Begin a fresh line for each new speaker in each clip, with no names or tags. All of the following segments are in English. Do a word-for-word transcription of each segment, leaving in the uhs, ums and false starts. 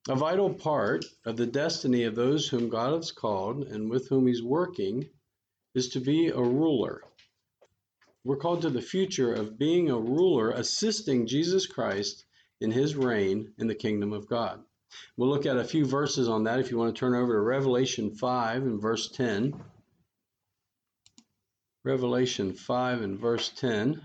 A vital part of the destiny of those whom God has called and with whom he's working is to be a ruler. We're called to the future of being a ruler, assisting Jesus Christ in his reign in the kingdom of God. We'll look at a few verses on that if you want to turn over to Revelation five and verse ten. Revelation five and verse ten.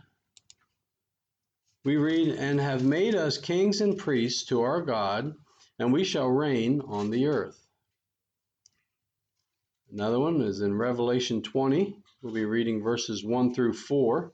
We read, "And have made us kings and priests to our God, and we shall reign on the earth." Another one is in Revelation twenty. We'll be reading verses one through four.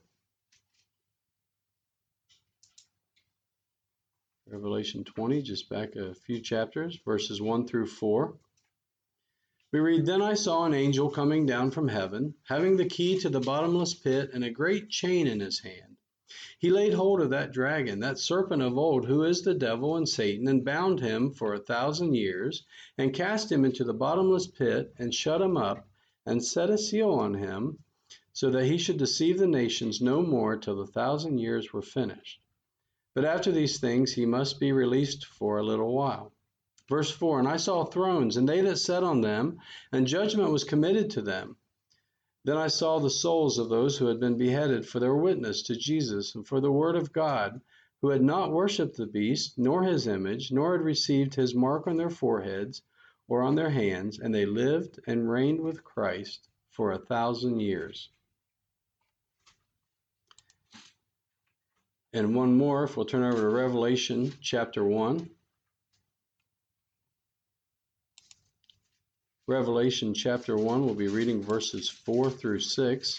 Revelation twenty, just back a few chapters, verses one through four. We read, "Then I saw an angel coming down from heaven, having the key to the bottomless pit and a great chain in his hand. He laid hold of that dragon, that serpent of old, who is the devil and Satan, and bound him for a thousand years, and cast him into the bottomless pit, and shut him up, and set a seal on him, so that he should deceive the nations no more till the thousand years were finished. But after these things he must be released for a little while." Verse four, "And I saw thrones, and they that sat on them, and judgment was committed to them. Then I saw the souls of those who had been beheaded for their witness to Jesus and for the word of God, who had not worshipped the beast, nor his image, nor had received his mark on their foreheads or on their hands, and they lived and reigned with Christ for a thousand years." And one more, if we'll turn over to Revelation chapter one. Revelation chapter one, we'll be reading verses four through six.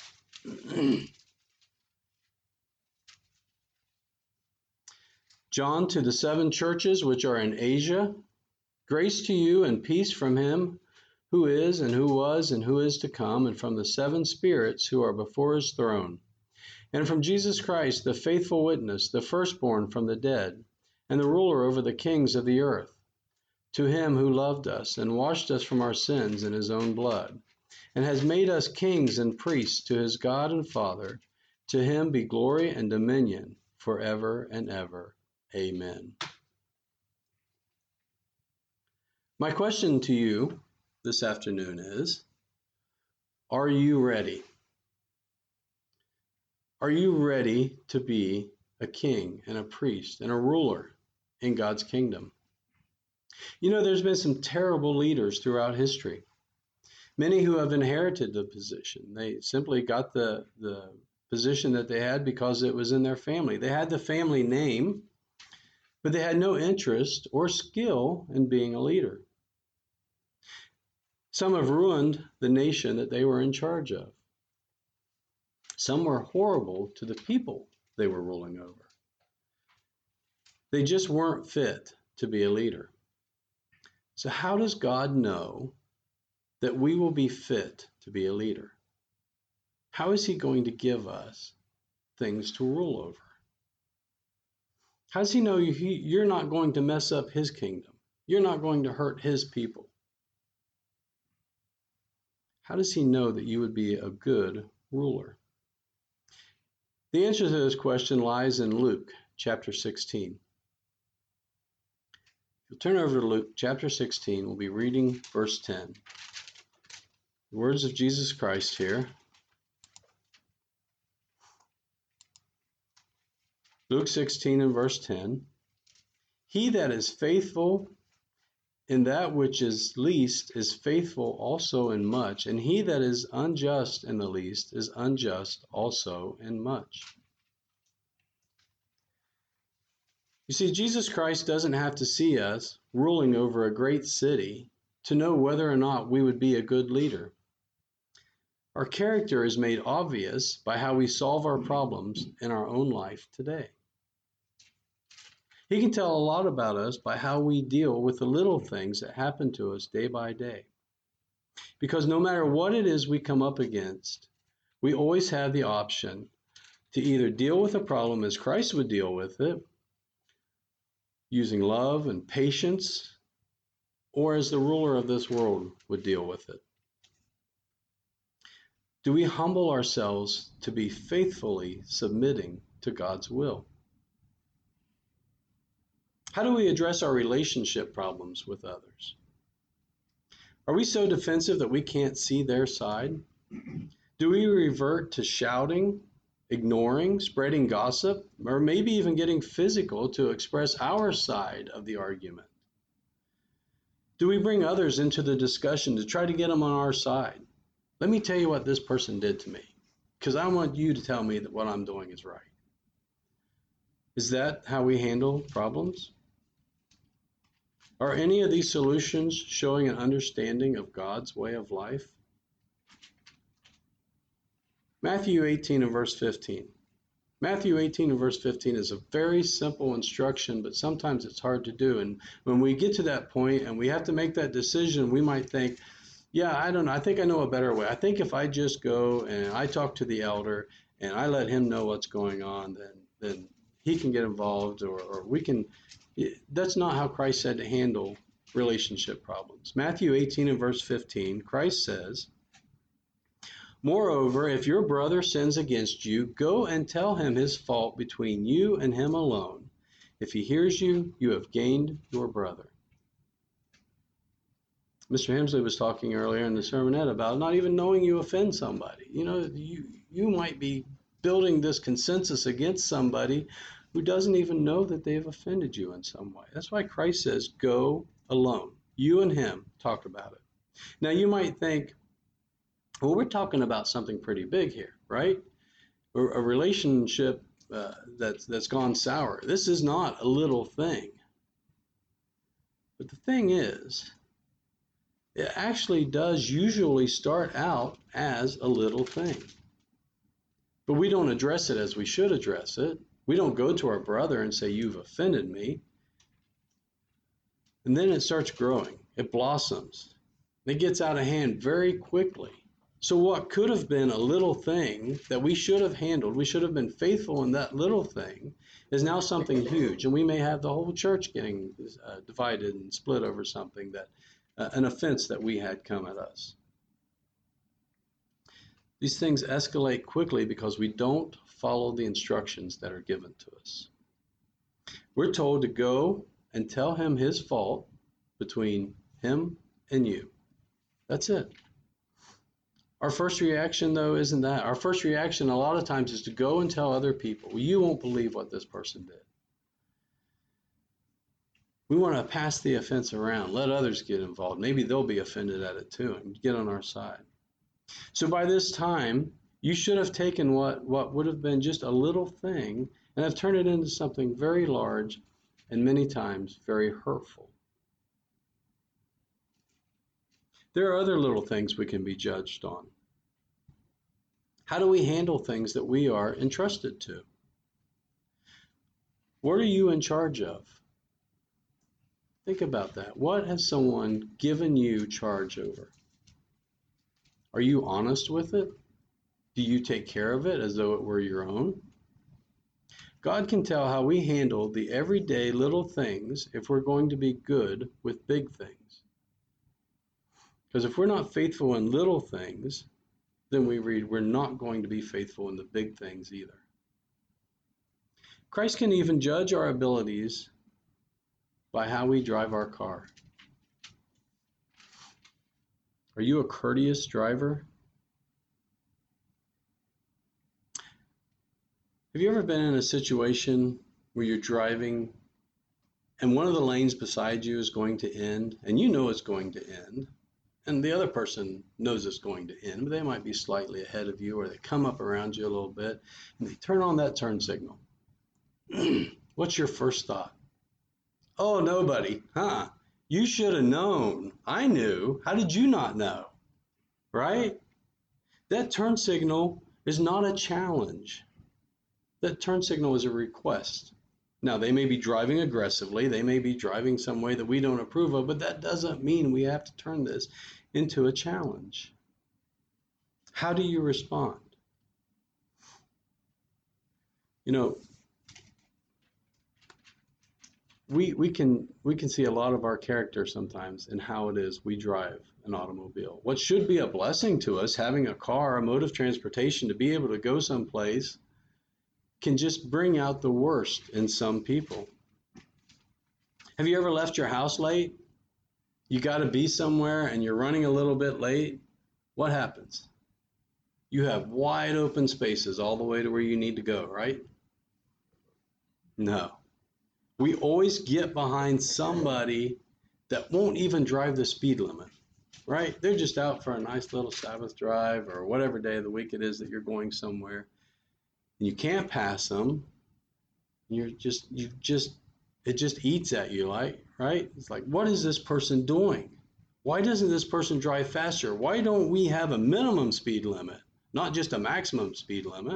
"John, to the seven churches which are in Asia, grace to you and peace from him who is and who was and who is to come, and from the seven spirits who are before his throne, and from Jesus Christ, the faithful witness, the firstborn from the dead, and the ruler over the kings of the earth. To him who loved us and washed us from our sins in his own blood, and has made us kings and priests to his God and Father, to him be glory and dominion forever and ever. Amen." My question to you this afternoon is, are you ready? Are you ready to be a king and a priest and a ruler in God's kingdom? You know, there's been some terrible leaders throughout history. Many who have inherited the position. They simply got the, the position that they had because it was in their family. They had the family name, but they had no interest or skill in being a leader. Some have ruined the nation that they were in charge of. Some were horrible to the people they were ruling over. They just weren't fit to be a leader. So how does God know that we will be fit to be a leader? How is he going to give us things to rule over? How does he know you're not going to mess up his kingdom? You're not going to hurt his people? How does he know that you would be a good ruler? The answer to this question lies in Luke chapter sixteen. You'll turn over to Luke chapter sixteen. We'll be reading verse ten. The words of Jesus Christ here. Luke sixteen and verse ten. "He that is faithful in that which is least is faithful also in much, and he that is unjust in the least is unjust also in much." You see, Jesus Christ doesn't have to see us ruling over a great city to know whether or not we would be a good leader. Our character is made obvious by how we solve our problems in our own life today. He can tell a lot about us by how we deal with the little things that happen to us day by day. Because no matter what it is we come up against, we always have the option to either deal with a problem as Christ would deal with it, using love and patience, or as the ruler of this world would deal with it. Do we humble ourselves to be faithfully submitting to God's will? How do we address our relationship problems with others? Are we so defensive that we can't see their side? Do we revert to shouting, ignoring, spreading gossip, or maybe even getting physical to express our side of the argument? Do we bring others into the discussion to try to get them on our side? Let me tell you what this person did to me, because I want you to tell me that what I'm doing is right. Is that how we handle problems? Are any of these solutions showing an understanding of God's way of life? Matthew eighteen and verse fifteen. Matthew eighteen and verse fifteen is a very simple instruction, but sometimes it's hard to do. And when we get to that point and we have to make that decision, we might think, yeah, I don't know. I think I know a better way. I think if I just go and I talk to the elder and I let him know what's going on, then then he can get involved, or, or we can. That's not how Christ said to handle relationship problems. Matthew eighteen and verse fifteen, Christ says, "Moreover, if your brother sins against you, go and tell him his fault between you and him alone. If he hears you, you have gained your brother." Mister Hemsley was talking earlier in the sermonette about not even knowing you offend somebody. You know, you, you might be building this consensus against somebody who doesn't even know that they've offended you in some way. That's why Christ says, go alone. You and him talk about it. Now, you might think, well, we're talking about something pretty big here, right? A, a relationship uh, that's, that's gone sour. This is not a little thing. But the thing is, it actually does usually start out as a little thing. But we don't address it as we should address it. We don't go to our brother and say, you've offended me. And then it starts growing. It blossoms. It gets out of hand very quickly. So what could have been a little thing that we should have handled, we should have been faithful in that little thing, is now something huge. And we may have the whole church getting uh, divided and split over something, that uh, an offense that we had come at us. These things escalate quickly because we don't follow the instructions that are given to us. We're told to go and tell him his fault between him and you. That's it. Our first reaction, though, isn't that. Our first reaction a lot of times is to go and tell other people, well, you won't believe what this person did. We want to pass the offense around, let others get involved. Maybe they'll be offended at it too and get on our side. So by this time, you should have taken what, what would have been just a little thing and have turned it into something very large and many times very hurtful. There are other little things we can be judged on. How do we handle things that we are entrusted to? What are you in charge of? Think about that. What has someone given you charge over? Are you honest with it? Do you take care of it as though it were your own? God can tell how we handle the everyday little things if we're going to be good with big things. Because if we're not faithful in little things, then we read we're not going to be faithful in the big things either. Christ can even judge our abilities by how we drive our car. Are you a courteous driver? Have you ever been in a situation where you're driving and one of the lanes beside you is going to end, and you know it's going to end, and the other person knows it's going to end, but they might be slightly ahead of you, or they come up around you a little bit, and they turn on that turn signal. What's your first thought? Oh, nobody, huh? You should have known. I knew. How did you not know? Right? That turn signal is not a challenge. That turn signal is a request. Now, they may be driving aggressively. They may be driving some way that we don't approve of, but that doesn't mean we have to turn this into a challenge. How do you respond? You know, we we can we can see a lot of our character sometimes in how it is we drive an automobile. What should be a blessing to us, having a car, a mode of transportation to be able to go someplace, can just bring out the worst in some people. Have you ever left your house late? You got to be somewhere and you're running a little bit late. What happens? You have wide open spaces all the way to where you need to go, right? No. We always get behind somebody that won't even drive the speed limit, right? They're just out for a nice little Sabbath drive or whatever day of the week it is that you're going somewhere. And you can't pass them. You're just, you just, it just eats at you, like, right? It's like, what is this person doing? Why doesn't this person drive faster? Why don't we have a minimum speed limit, not just a maximum speed limit?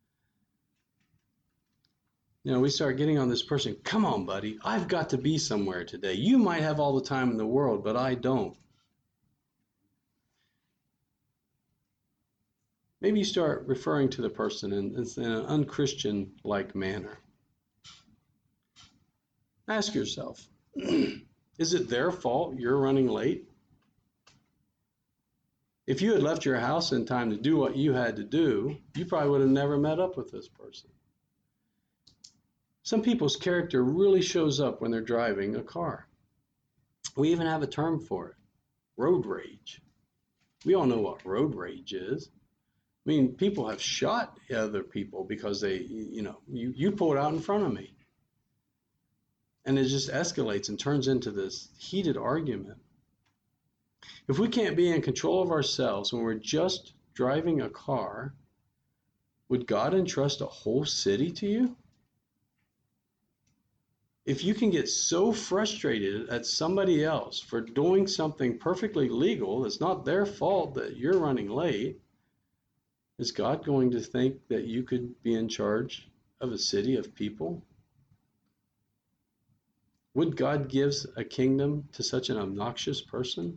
You know, we start getting on this person. Come on, buddy. I've got to be somewhere today. You might have all the time in the world, but I don't. Maybe you start referring to the person in, in an unchristian-like manner. Ask yourself, is it their fault you're running late? If you had left your house in time to do what you had to do, you probably would have never met up with this person. Some people's character really shows up when they're driving a car. We even have a term for it, road rage. We all know what road rage is. I mean, people have shot other people because they, you know, you, you pulled out in front of me. And it just escalates and turns into this heated argument. If we can't be in control of ourselves when we're just driving a car, would God entrust a whole city to you? If you can get so frustrated at somebody else for doing something perfectly legal, it's not their fault that you're running late, is God going to think that you could be in charge of a city of people? Would God give a kingdom to such an obnoxious person?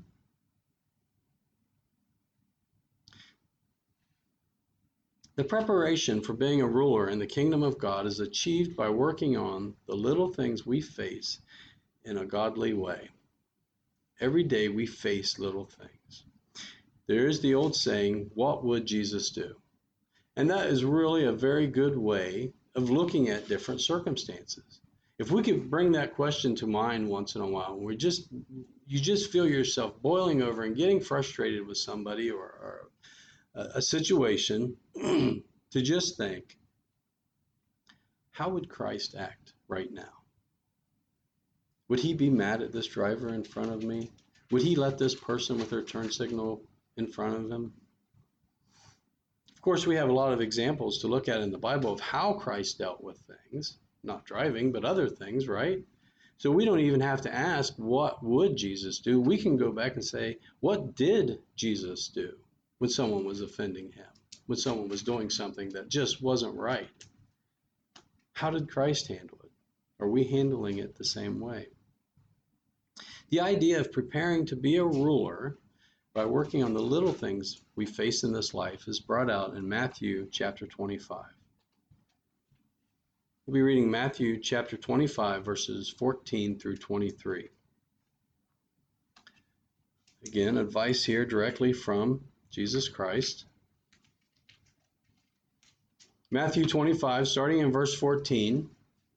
The preparation for being a ruler in the kingdom of God is achieved by working on the little things we face in a godly way. Every day we face little things. There is the old saying, what would Jesus do? And that is really a very good way of looking at different circumstances. If we could bring that question to mind once in a while, we just you just feel yourself boiling over and getting frustrated with somebody or, or a, a situation, to just think, how would Christ act right now? Would he be mad at this driver in front of me? Would he let this person with their turn signal in front of him? Of course, we have a lot of examples to look at in the Bible of how Christ dealt with things. Not driving, but other things, right? So we don't even have to ask, what would Jesus do? We can go back and say, what did Jesus do when someone was offending him, when someone was doing something that just wasn't right? How did Christ handle it? Are we handling it the same way? The idea of preparing to be a ruler by working on the little things we face in this life is brought out in Matthew chapter twenty-five. We'll be reading Matthew chapter twenty-five, verses fourteen through twenty-three. Again, advice here directly from Jesus Christ. Matthew twenty-five, starting in verse fourteen.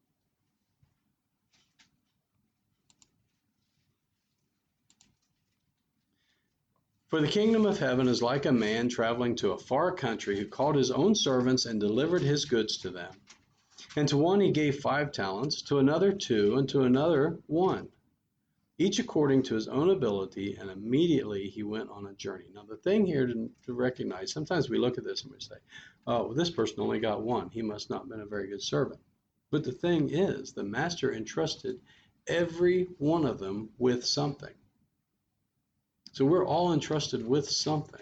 For the kingdom of heaven is like a man traveling to a far country who called his own servants and delivered his goods to them. And to one he gave five talents, to another two, and to another one, each according to his own ability, and immediately he went on a journey. Now the thing here to, to recognize, sometimes we look at this and we say, oh, well, this person only got one. He must not have been a very good servant. But the thing is, the master entrusted every one of them with something. So we're all entrusted with something.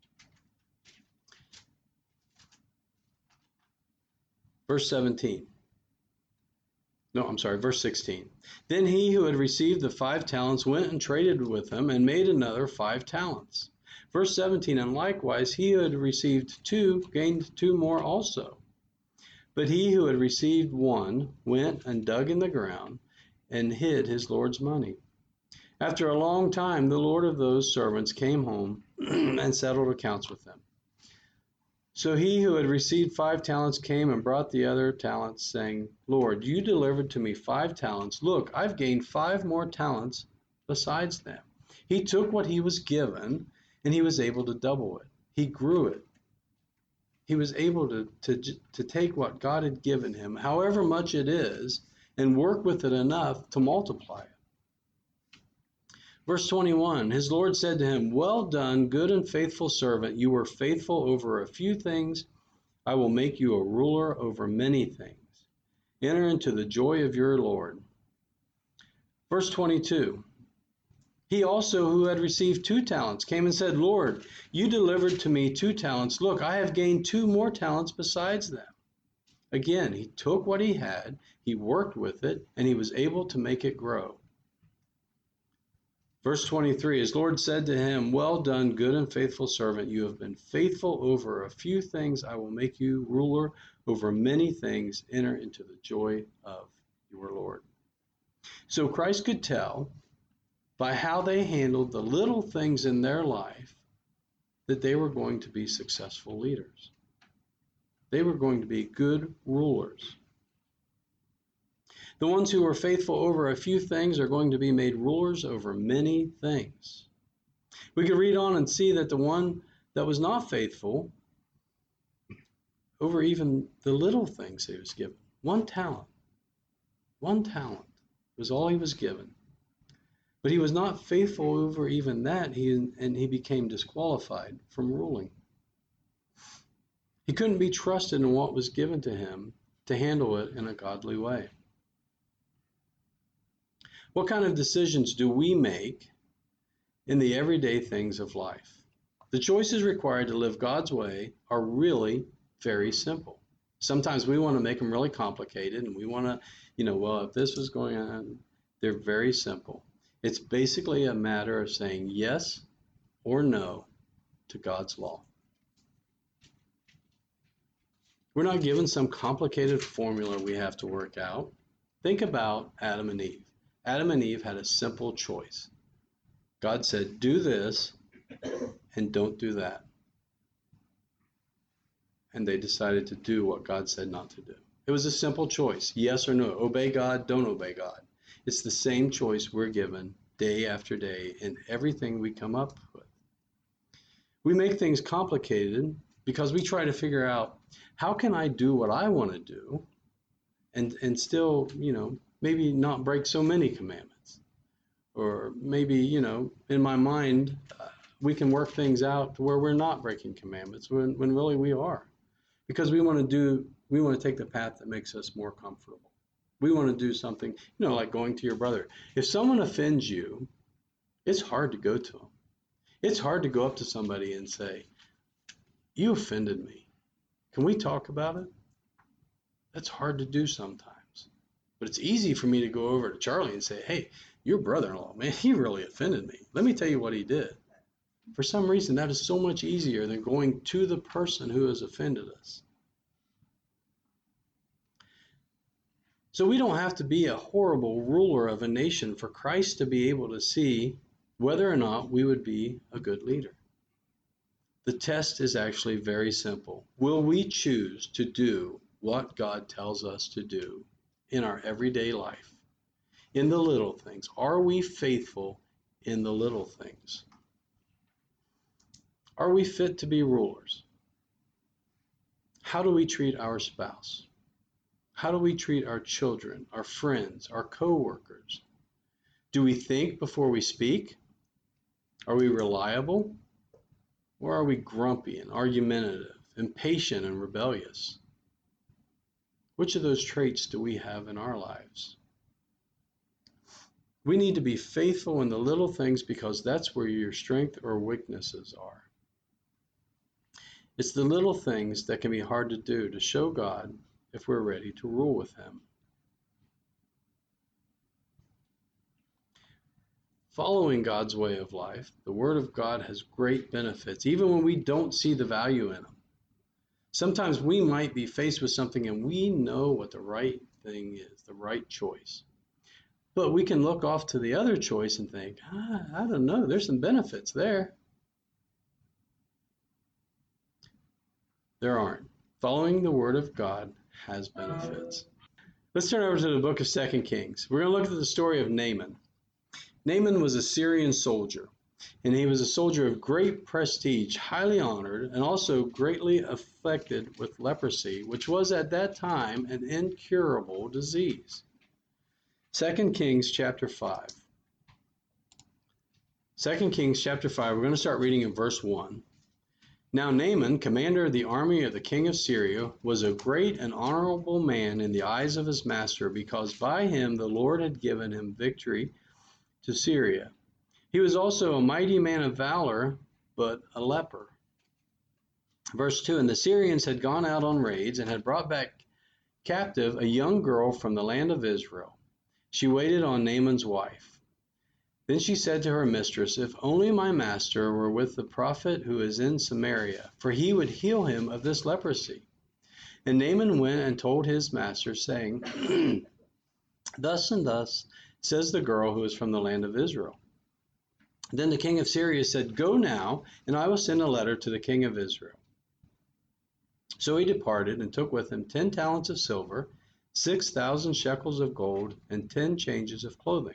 Verse seventeen. No, I'm sorry, verse sixteen. Then he who had received the five talents went and traded with them and made another five talents. Verse seventeen, and likewise he who had received two gained two more also. But he who had received one went and dug in the ground and hid his Lord's money. After a long time, the Lord of those servants came home and settled accounts with them. So he who had received five talents came and brought the other talents, saying, Lord, you delivered to me five talents. Look, I've gained five more talents besides them. He took what he was given, and he was able to double it. He grew it. He was able to, to, to take what God had given him, however much it is, and work with it enough to multiply it. Verse twenty-one, his Lord said to him, Well done, good and faithful servant. You were faithful over a few things. I will make you a ruler over many things. Enter into the joy of your Lord. Verse twenty-two, he also who had received two talents came and said, Lord, you delivered to me two talents. Look, I have gained two more talents besides them. Again, he took what he had, he worked with it, and he was able to make it grow. Verse twenty-three, his Lord said to him, Well done, good and faithful servant. You have been faithful over a few things. I will make you ruler over many things. Enter into the joy of your Lord. So Christ could tell by how they handled the little things in their life that they were going to be successful leaders. They were going to be good rulers. The ones who were faithful over a few things are going to be made rulers over many things. We could read on and see that the one that was not faithful over even the little things he was given, one talent, one talent was all he was given. But he was not faithful over even that, he, and he became disqualified from ruling. He couldn't be trusted in what was given to him to handle it in a godly way. What kind of decisions do we make in the everyday things of life? The choices required to live God's way are really very simple. Sometimes we want to make them really complicated, and we want to, you know, well, if this was going on, they're very simple. It's basically a matter of saying yes or no to God's law. We're not given some complicated formula we have to work out. Think about Adam and Eve. Adam and Eve had a simple choice. God said, do this and don't do that. And they decided to do what God said not to do. It was a simple choice, yes or no. Obey God, don't obey God. It's the same choice we're given day after day in everything we come up with. We make things complicated because we try to figure out, how can I do what I want to do and, and still, you know, maybe not break so many commandments? Or maybe, you know, in my mind, uh, we can work things out to where we're not breaking commandments when, when really we are. Because we want to do, we want to take the path that makes us more comfortable. We want to do something, you know, like going to your brother. If someone offends you, it's hard to go to them. It's hard to go up to somebody and say, you offended me. Can we talk about it? That's hard to do sometimes. But it's easy for me to go over to Charlie and say, hey, your brother-in-law, man, he really offended me. Let me tell you what he did. For some reason, that is so much easier than going to the person who has offended us. So we don't have to be a horrible ruler of a nation for Christ to be able to see whether or not we would be a good leader. The test is actually very simple. Will we choose to do what God tells us to do in our everyday life, in the little things? Are we faithful in the little things? Are we fit to be rulers? How do we treat our spouse? How do we treat our children, our friends, our co-workers? Do we think before we speak? Are we reliable? Or are we grumpy and argumentative, impatient and rebellious? Which of those traits do we have in our lives? We need to be faithful in the little things because that's where your strength or weaknesses are. It's the little things that can be hard to do to show God if we're ready to rule with Him. Following God's way of life, the Word of God has great benefits, even when we don't see the value in them. Sometimes we might be faced with something and we know what the right thing is, the right choice. But we can look off to the other choice and think, ah, I don't know, there's some benefits there. There aren't. Following the word of God has benefits. Let's turn over to the book of Second Kings. We're going to look at the story of Naaman. Naaman was a Syrian soldier, and he was a soldier of great prestige, highly honored, and also greatly afflicted with leprosy, which was at that time an incurable disease. Second Kings chapter five. Second Kings chapter five, we're going to start reading in verse one. Now Naaman, commander of the army of the king of Syria, was a great and honorable man in the eyes of his master, because by him the Lord had given him victory to Syria. He was also a mighty man of valor, but a leper. Verse two, and the Syrians had gone out on raids and had brought back captive a young girl from the land of Israel. She waited on Naaman's wife. Then she said to her mistress, if only my master were with the prophet who is in Samaria, for he would heal him of this leprosy. And Naaman went and told his master, saying, thus and thus says the girl who is from the land of Israel. Then the king of Syria said, go now, and I will send a letter to the king of Israel. So he departed and took with him ten talents of silver, six thousand shekels of gold, and ten changes of clothing.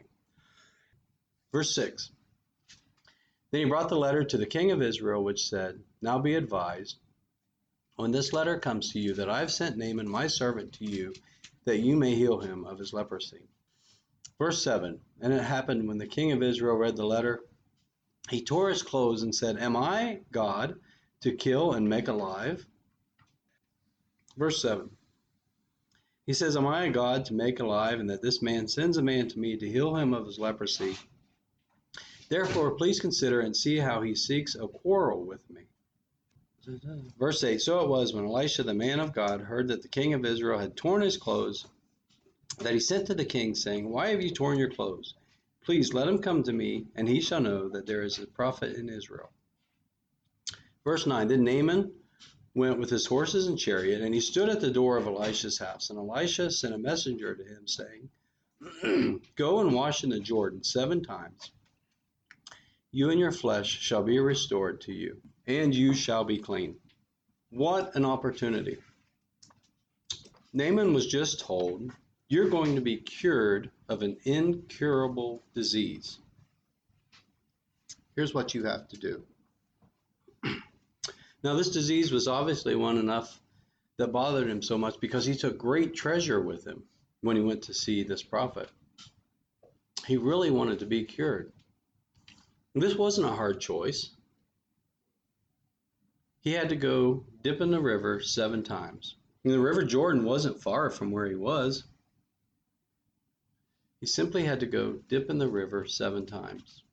Verse six. Then he brought the letter to the king of Israel, which said, now be advised, when this letter comes to you, that I have sent Naaman my servant to you, that you may heal him of his leprosy. Verse seven. And it happened when the king of Israel read the letter, he tore his clothes and said, am I God to kill and make alive? Verse seven. He says, am I a God to make alive, and that this man sends a man to me to heal him of his leprosy? Therefore, please consider and see how he seeks a quarrel with me. Verse eight, so it was when Elisha, the man of God, heard that the king of Israel had torn his clothes, that he sent to the king, saying, why have you torn your clothes? Please let him come to me, and he shall know that there is a prophet in Israel. Verse nine, then Naaman went with his horses and chariot, and he stood at the door of Elisha's house. And Elisha sent a messenger to him, saying, go and wash in the Jordan seven times. You and your flesh shall be restored to you, and you shall be clean. What an opportunity. Naaman was just told, you're going to be cured of an incurable disease. Here's what you have to do. Now, this disease was obviously one enough that bothered him so much because he took great treasure with him when he went to see this prophet. He really wanted to be cured. This wasn't a hard choice. He had to go dip in the river seven times. And the River Jordan wasn't far from where he was. He simply had to go dip in the river seven times.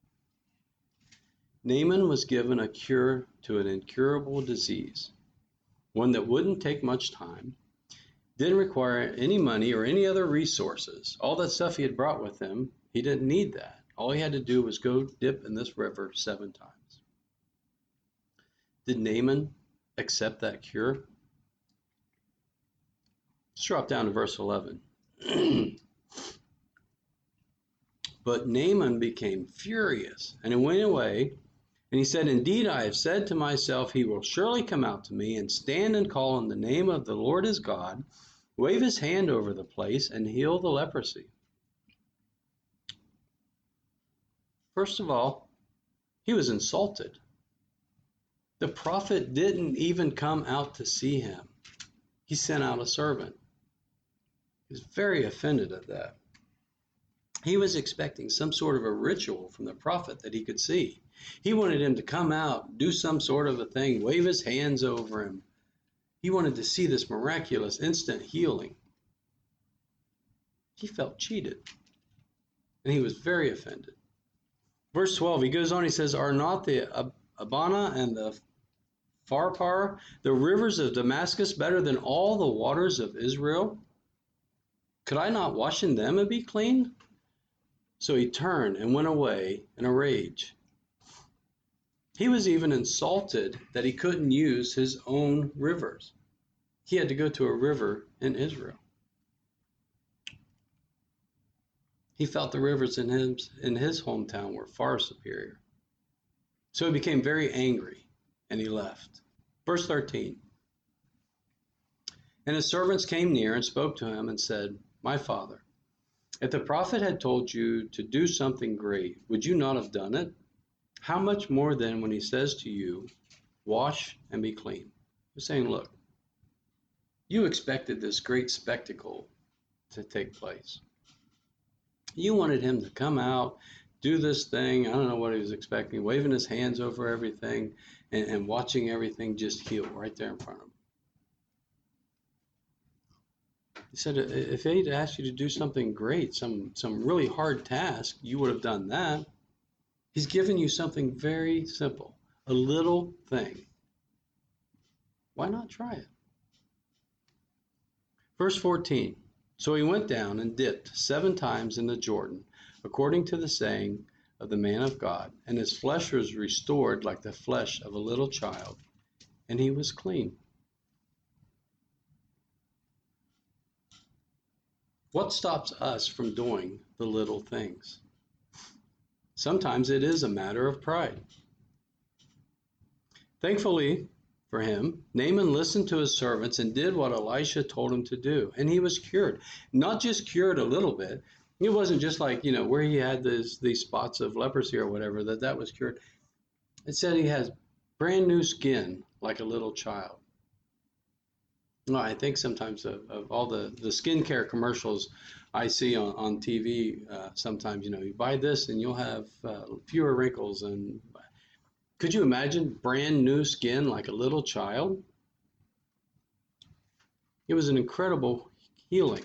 Naaman was given a cure to an incurable disease, one that wouldn't take much time, didn't require any money or any other resources. All that stuff he had brought with him, he didn't need that. All he had to do was go dip in this river seven times. Did Naaman accept that cure? Let's drop down to verse eleven. But Naaman became furious, and he went away, and he said, indeed, I have said to myself, he will surely come out to me and stand and call on the name of the Lord his God, wave his hand over the place, and heal the leprosy. First of all, he was insulted. The prophet didn't even come out to see him. He sent out a servant. He was very offended at that. He was expecting some sort of a ritual from the prophet that he could see. He wanted him to come out, do some sort of a thing, wave his hands over him. He wanted to see this miraculous instant healing. He felt cheated, and he was very offended. Verse twelve, he goes on, he says, are not the Abana and the Pharpar, the rivers of Damascus, better than all the waters of Israel? Could I not wash in them and be clean? So he turned and went away in a rage. He was even insulted that he couldn't use his own rivers. He had to go to a river in Israel. He felt the rivers in his, in his hometown were far superior. So he became very angry, and he left. Verse thirteen. And his servants came near and spoke to him and said, My father, if the prophet had told you to do something great, would you not have done it? How much more then when he says to you, Wash and be clean? He's saying, look, you expected this great spectacle to take place. You wanted him to come out, do this thing. I don't know what he was expecting, waving his hands over everything and, and watching everything just heal right there in front of him. He said, if he'd asked you to do something great, some, some really hard task, you would have done that. He's given you something very simple, a little thing. Why not try it? Verse fourteen, so he went down and dipped seven times in the Jordan, according to the saying of the man of God, and his flesh was restored like the flesh of a little child, and he was clean. What stops us from doing the little things? Sometimes it is a matter of pride. Thankfully for him, Naaman listened to his servants and did what Elisha told him to do, and he was cured. Not just cured a little bit. It wasn't just like, you know, where he had this, these spots of leprosy or whatever, that that was cured. It said he has brand new skin like a little child. Well, I think sometimes of, of all the, the skincare commercials I see on, on T V, uh, sometimes, you know, you buy this and you'll have uh, fewer wrinkles. And could you imagine brand new skin like a little child? It was an incredible healing.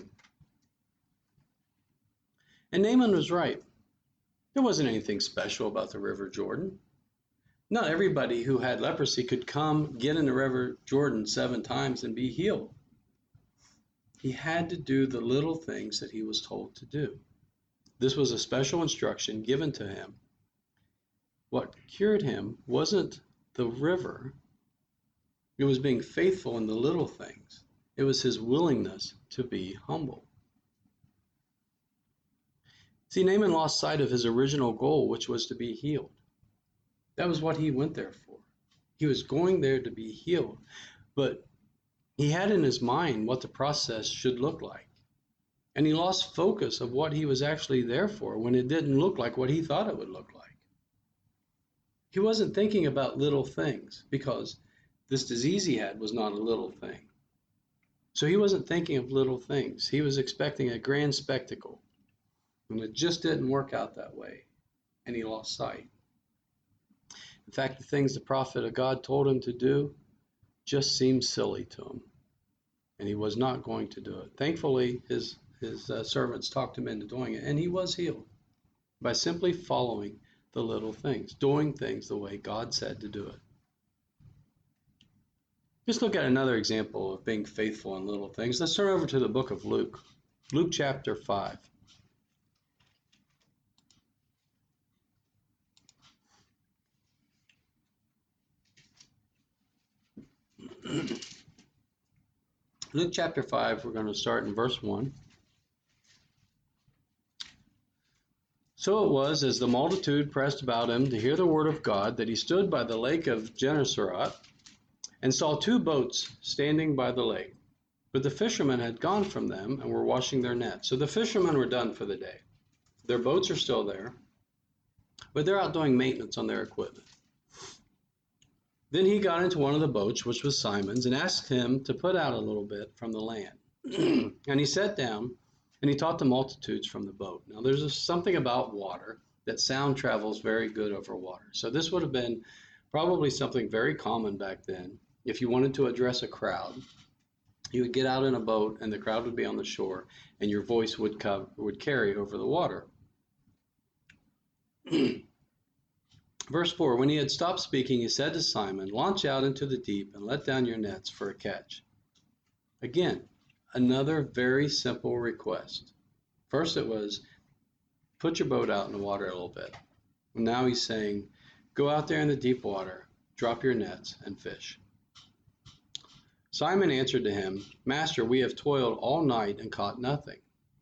And Naaman was right. There wasn't anything special about the River Jordan. Not everybody who had leprosy could come, get in the River Jordan seven times and be healed. He had to do the little things that he was told to do. This was a special instruction given to him. What cured him wasn't the river. It was being faithful in the little things. It was his willingness to be humble. See, Naaman lost sight of his original goal, which was to be healed. That was what he went there for. He was going there to be healed. But he had in his mind what the process should look like. And he lost focus of what he was actually there for when it didn't look like what he thought it would look like. He wasn't thinking about little things because this disease he had was not a little thing. So he wasn't thinking of little things. He was expecting a grand spectacle. And it just didn't work out that way. And he lost sight. In fact, the things the prophet of God told him to do just seemed silly to him. And he was not going to do it. Thankfully, his, his uh, servants talked him into doing it. And he was healed by simply following the little things, doing things the way God said to do it. Just look at another example of being faithful in little things. Let's turn over to the book of Luke. Luke chapter five. Luke chapter five, we're going to start in verse one. So it was, as the multitude pressed about him to hear the word of God, that he stood by the lake of Gennesaret and saw two boats standing by the lake. But the fishermen had gone from them and were washing their nets. So the fishermen were done for the day. Their boats are still there, but they're out doing maintenance on their equipment. Then he got into one of the boats, which was Simon's, and asked him to put out a little bit from the land. And he sat down, and he taught the multitudes from the boat. Now, there's a, something about water, that sound travels very good over water. So this would have been probably something very common back then. If you wanted to address a crowd, you would get out in a boat, and the crowd would be on the shore, and your voice would, cover, would carry over the water. Verse four, when he had stopped speaking, he said to Simon, launch out into the deep and let down your nets for a catch. Again, another very simple request. First it was, put your boat out in the water a little bit. And now he's saying, go out there in the deep water, drop your nets, and fish. Simon answered to him, Master, we have toiled all night and caught nothing.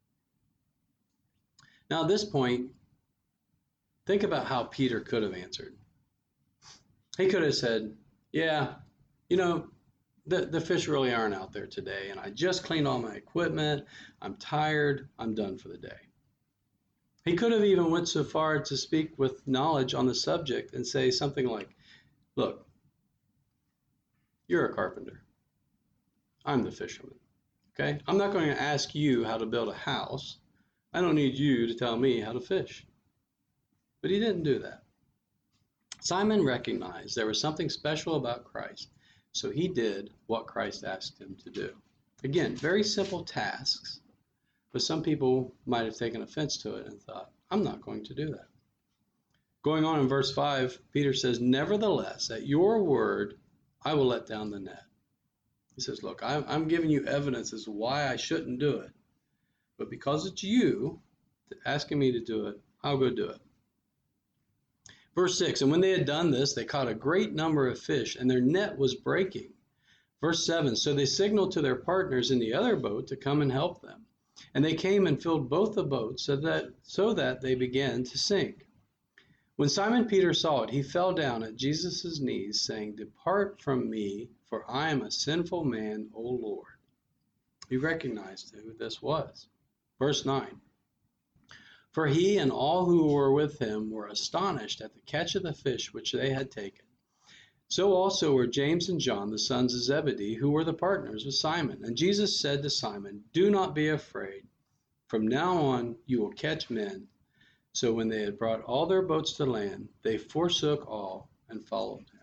Now at this point, think about how Peter could have answered. He could have said, yeah, you know, the, the fish really aren't out there today, and I just cleaned all my equipment. I'm tired. I'm done for the day. He could have even went so far to speak with knowledge on the subject and say something like, look, you're a carpenter. I'm the fisherman. Okay? I'm not going to ask you how to build a house. I don't need you to tell me how to fish. But he didn't do that. Simon recognized there was something special about Christ, so he did what Christ asked him to do. Again, very simple tasks, but some people might have taken offense to it and thought, I'm not going to do that. Going on in verse five, Peter says, nevertheless, at your word, I will let down the net. He says, look, I'm giving you evidence as to why I shouldn't do it. But because it's you asking me to do it, I'll go do it. Verse six, and when they had done this, they caught a great number of fish, and their net was breaking. Verse seven, so they signaled to their partners in the other boat to come and help them. And they came and filled both the boats so that, so that they began to sink. When Simon Peter saw it, he fell down at Jesus' knees, saying, depart from me, for I am a sinful man, O Lord. He recognized who this was. Verse nine, for he and all who were with him were astonished at the catch of the fish which they had taken. So also were James and John, the sons of Zebedee, who were the partners with Simon. And Jesus said to Simon, do not be afraid. From now on you will catch men. So when they had brought all their boats to land, they forsook all and followed him.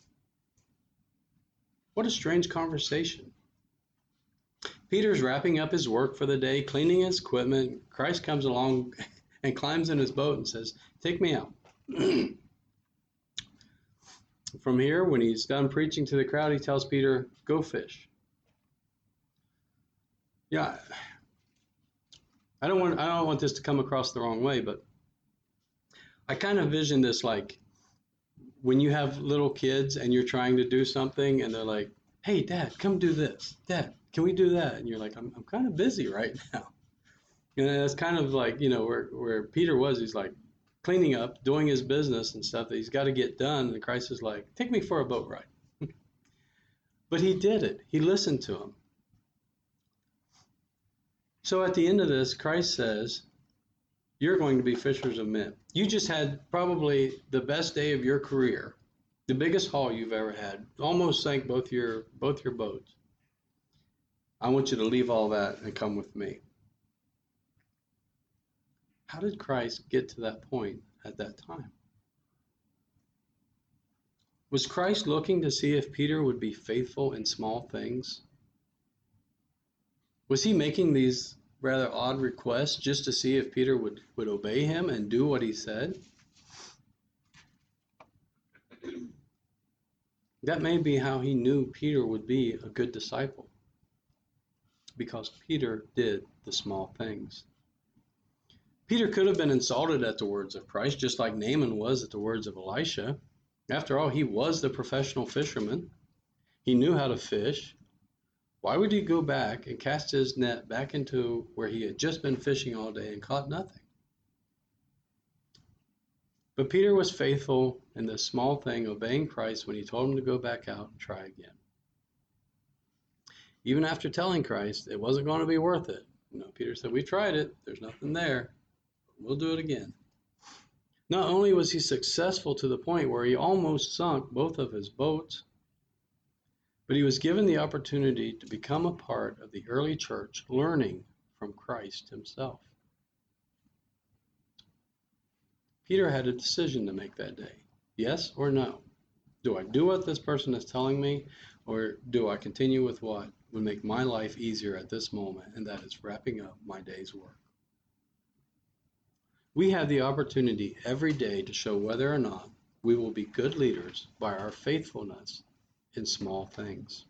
What a strange conversation. Peter's wrapping up his work for the day, cleaning his equipment. Christ comes along and climbs in his boat and says, take me out. From here, when he's done preaching to the crowd, he tells Peter, go fish. Yeah, I don't want I don't want this to come across the wrong way, but I kind of vision this like when you have little kids and you're trying to do something and they're like, hey, Dad, come do this. Dad, can we do that? And you're like, I'm I'm kind of busy right now. And it's kind of like, you know, where, where Peter was, he's like cleaning up, doing his business and stuff that he's got to get done. And Christ is like, take me for a boat ride. But he did it. He listened to him. So at the end of this, Christ says, you're going to be fishers of men. You just had probably the best day of your career, the biggest haul you've ever had, almost sank both your both your boats. I want you to leave all that and come with me. How did Christ get to that point at that time? Was Christ looking to see if Peter would be faithful in small things? Was he making these rather odd requests just to see if Peter would, would obey him and do what he said? That may be how he knew Peter would be a good disciple, because Peter did the small things. Peter could have been insulted at the words of Christ, just like Naaman was at the words of Elisha. After all, he was the professional fisherman. He knew how to fish. Why would he go back and cast his net back into where he had just been fishing all day and caught nothing? But Peter was faithful in this small thing, obeying Christ when he told him to go back out and try again. Even after telling Christ it wasn't going to be worth it. You know, Peter said, we tried it. There's nothing there. We'll do it again. Not only was he successful to the point where he almost sunk both of his boats, but he was given the opportunity to become a part of the early church, learning from Christ himself. Peter had a decision to make that day. Yes or no? Do I do what this person is telling me, or do I continue with what would make my life easier at this moment, and that is wrapping up my day's work? We have the opportunity every day to show whether or not we will be good leaders by our faithfulness in small things.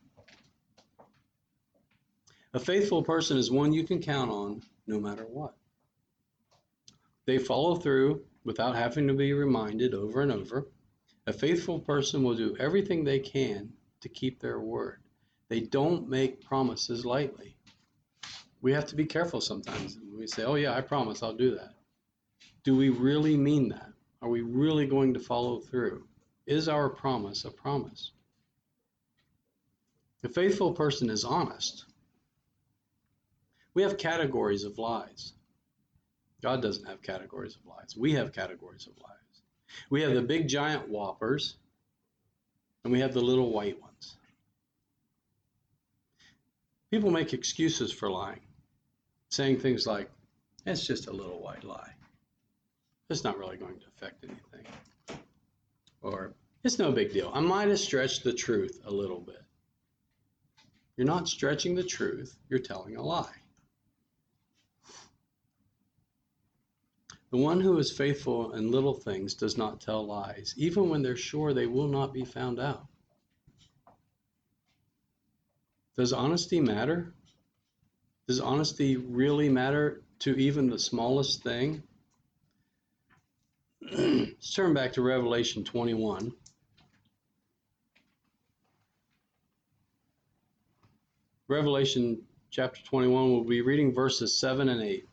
A faithful person is one you can count on no matter what. They follow through without having to be reminded over and over. A faithful person will do everything they can to keep their word. They don't make promises lightly. We have to be careful sometimes. We say, oh yeah, I promise I'll do that. Do we really mean that? Are we really going to follow through? Is our promise a promise? A faithful person is honest. We have categories of lies. God doesn't have categories of lies. We have categories of lies. We have the big giant whoppers, and we have the little white ones. People make excuses for lying, saying things like, it's just a little white lie. It's not really going to affect anything. Or, it's no big deal. I might have stretched the truth a little bit. You're not stretching the truth, you're telling a lie. The one who is faithful in little things does not tell lies, even when they're sure they will not be found out. Does honesty matter? Does honesty really matter to even the smallest thing? Let's turn back to Revelation twenty-one. Revelation chapter twenty-one, we'll be reading verses seven and eight.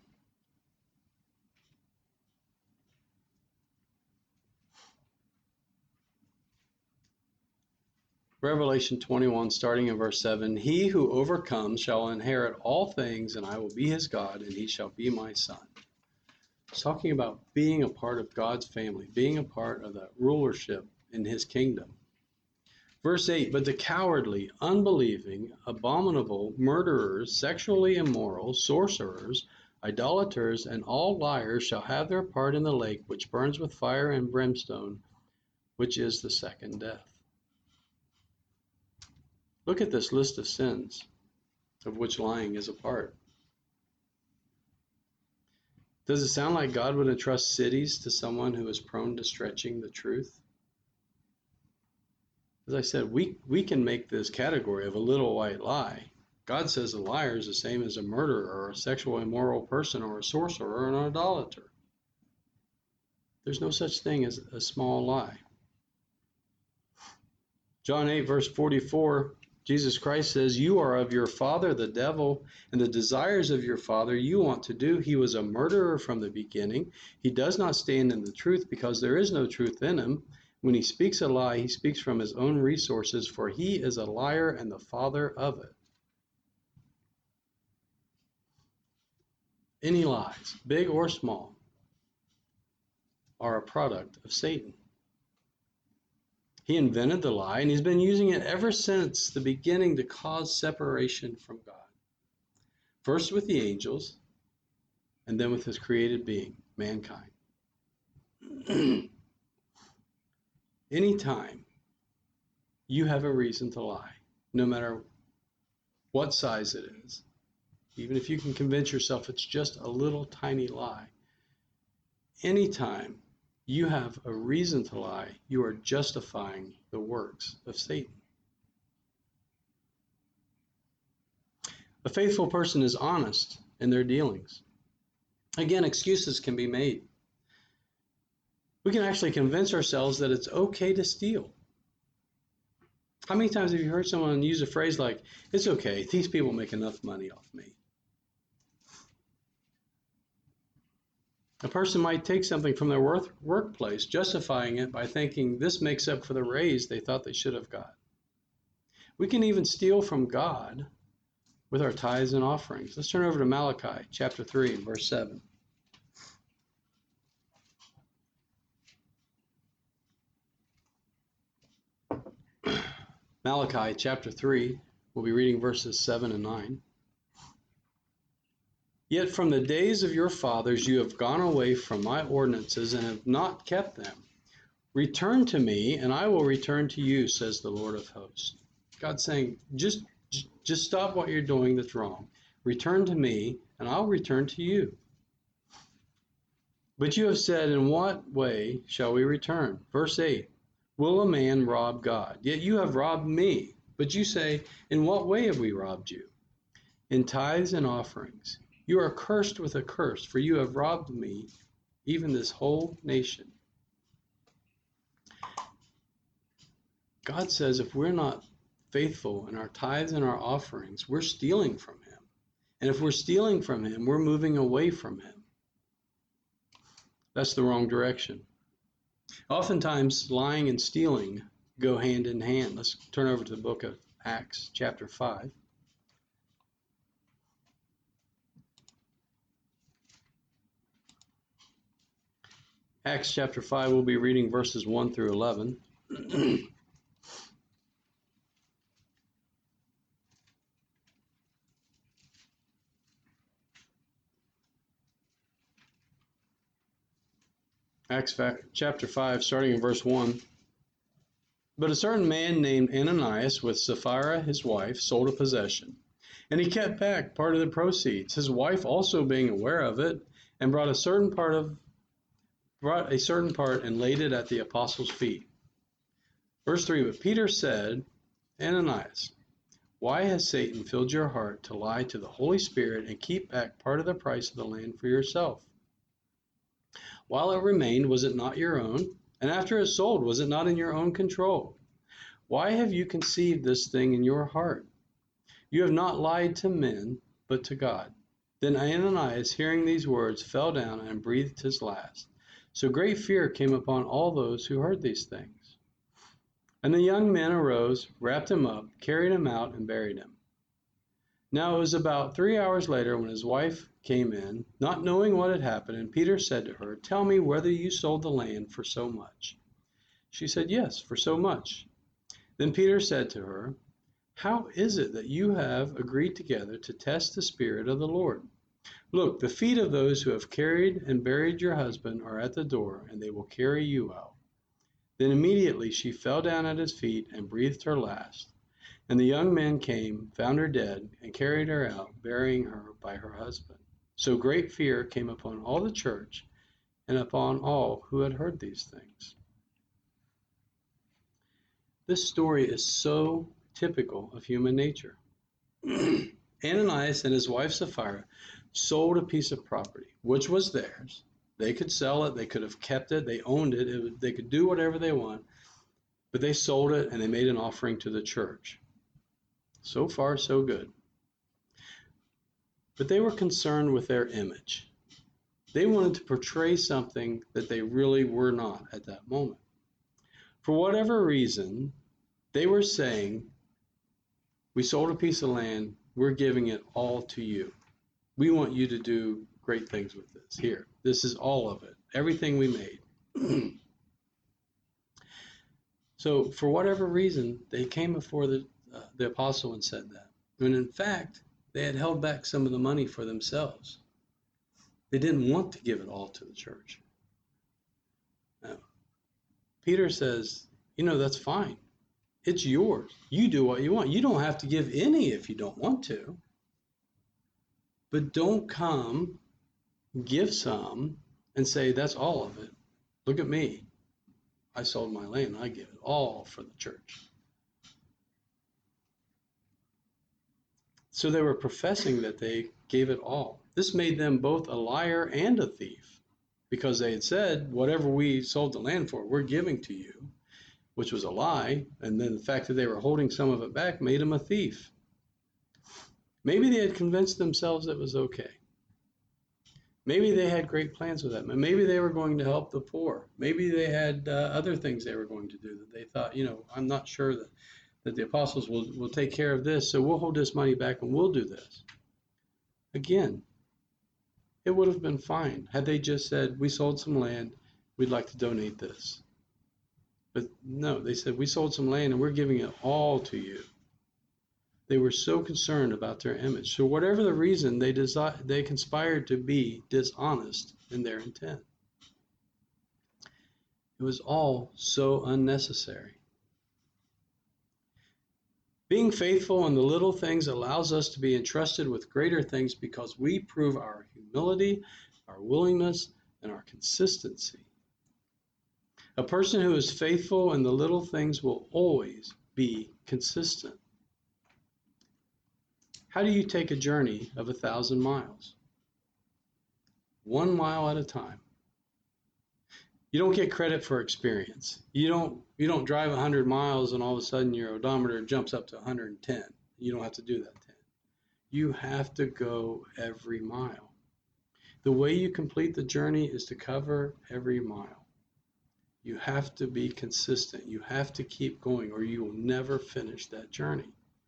Revelation twenty-one, starting in verse seven, he who overcomes shall inherit all things, and I will be his God, and he shall be my son. It's talking about being a part of God's family, being a part of the rulership in his kingdom. Verse eight, but the cowardly, unbelieving, abominable, murderers, sexually immoral, sorcerers, idolaters, and all liars shall have their part in the lake which burns with fire and brimstone, which is the second death. Look at this list of sins, of which lying is a part. Does it sound like God would entrust cities to someone who is prone to stretching the truth? As I said, we, we can make this category of a little white lie. God says a liar is the same as a murderer or a sexual immoral person or a sorcerer or an idolater. There's no such thing as a small lie. John eight, verse forty-four, Jesus Christ says, you are of your father, the devil, and the desires of your father you want to do. He was a murderer from the beginning. He does not stand in the truth because there is no truth in him. When he speaks a lie, he speaks from his own resources, for he is a liar and the father of it. Any lies, big or small, are a product of Satan. He invented the lie, and he's been using it ever since the beginning to cause separation from God. First with the angels, and then with his created being, mankind. Anytime you have a reason to lie, no matter what size it is, even if you can convince yourself it's just a little tiny lie, anytime you have a reason to lie, you are justifying the works of Satan. A faithful person is honest in their dealings. Again, excuses can be made. We can actually convince ourselves that it's okay to steal. How many times have you heard someone use a phrase like, it's okay, these people make enough money off me? A person might take something from their work, workplace, justifying it by thinking this makes up for the raise they thought they should have got. We can even steal from God with our tithes and offerings. Let's turn over to Malachi chapter three, verse seven. Malachi chapter three, we'll be reading verses seven and nine. Yet from the days of your fathers you have gone away from my ordinances and have not kept them. Return to me, and I will return to you, says the Lord of hosts. God's saying, just, just stop what you're doing that's wrong. Return to me, and I'll return to you. But you have said, in what way shall we return? Verse eight, will a man rob God? Yet you have robbed me. But you say, in what way have we robbed you? In tithes and offerings. You are cursed with a curse, for you have robbed me, even this whole nation. God says if we're not faithful in our tithes and our offerings, we're stealing from him. And if we're stealing from him, we're moving away from him. That's the wrong direction. Oftentimes, lying and stealing go hand in hand. Let's turn over to the book of Acts chapter five. Acts chapter five, we'll be reading verses one through eleven. Acts chapter five, starting in verse one. But a certain man named Ananias, with Sapphira his wife, sold a possession, and he kept back part of the proceeds, his wife also being aware of it, and brought a certain part of brought a certain part and laid it at the apostles' feet. Verse three, but Peter said, Ananias, why has Satan filled your heart to lie to the Holy Spirit and keep back part of the price of the land for yourself? While it remained, was it not your own? And after it sold, was it not in your own control? Why have you conceived this thing in your heart? You have not lied to men, but to God. Then Ananias, hearing these words, fell down and breathed his last. So great fear came upon all those who heard these things. And the young men arose, wrapped him up, carried him out, and buried him. Now it was about three hours later when his wife came in, not knowing what had happened, and Peter said to her, tell me whether you sold the land for so much. She said, yes, for so much. Then Peter said to her, how is it that you have agreed together to test the Spirit of the Lord? Look, the feet of those who have carried and buried your husband are at the door, and they will carry you out. Then immediately she fell down at his feet and breathed her last. And the young men came, found her dead, and carried her out, burying her by her husband. So great fear came upon all the church and upon all who had heard these things. This story is so typical of human nature. Ananias and his wife Sapphira sold a piece of property, which was theirs. They could sell it, they could have kept it, they owned it, it was, they could do whatever they want, but they sold it and they made an offering to the church. So far, so good. But they were concerned with their image. They wanted to portray something that they really were not at that moment. For whatever reason, they were saying, we sold a piece of land, we're giving it all to you. We want you to do great things with this. Here, this is all of it, everything we made. So for whatever reason, they came before the, uh, the apostle and said that. When in fact, they had held back some of the money for themselves. They didn't want to give it all to the church. Now, Peter says, you know, that's fine. It's yours. You do what you want. You don't have to give any if you don't want to. But don't come, give some, and say, that's all of it. Look at me. I sold my land. I give it all for the church. So they were professing that they gave it all. This made them both a liar and a thief, because they had said, whatever we sold the land for, we're giving to you, which was a lie. And then the fact that they were holding some of it back made them a thief. Maybe they had convinced themselves it was okay. Maybe they had great plans with that. Maybe they were going to help the poor. Maybe they had uh, other things they were going to do that they thought, you know, I'm not sure that, that the apostles will, will take care of this, so we'll hold this money back and we'll do this. Again, it would have been fine had they just said, we sold some land, we'd like to donate this. But no, they said, we sold some land and we're giving it all to you. They were so concerned about their image. So whatever the reason, they desi- they conspired to be dishonest in their intent. It was all so unnecessary. Being faithful in the little things allows us to be entrusted with greater things because we prove our humility, our willingness, and our consistency. A person who is faithful in the little things will always be consistent. How do you take a journey of a thousand miles? One mile at a time. You don't get credit for experience. You don't you don't drive one hundred miles and all of a sudden your odometer jumps up to one hundred ten. You don't have to do that ten. You have to go every mile. The way you complete the journey is to cover every mile. You have to be consistent. You have to keep going or you will never finish that journey.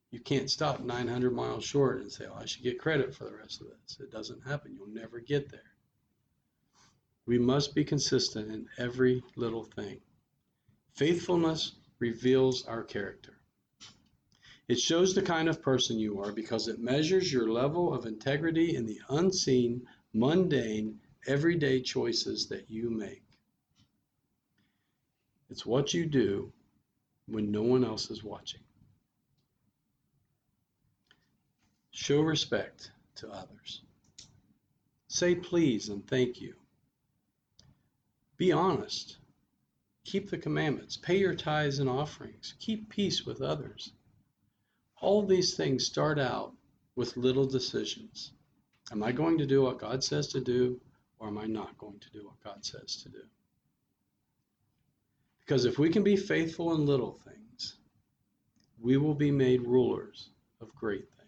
You can't stop nine hundred miles short and say, oh, I should get credit for the rest of this. It doesn't happen. You'll never get there. We must be consistent in every little thing. Faithfulness reveals our character. It shows the kind of person you are because it measures your level of integrity in the unseen, mundane, everyday choices that you make. It's what you do when no one else is watching. Show respect to others. Say please and thank you. Be honest. Keep the commandments. Pay your tithes and offerings. Keep peace with others. All these things start out with little decisions. Am I going to do what God says to do, or am I not going to do what God says to do? Because if we can be faithful in little things, we will be made rulers of great things.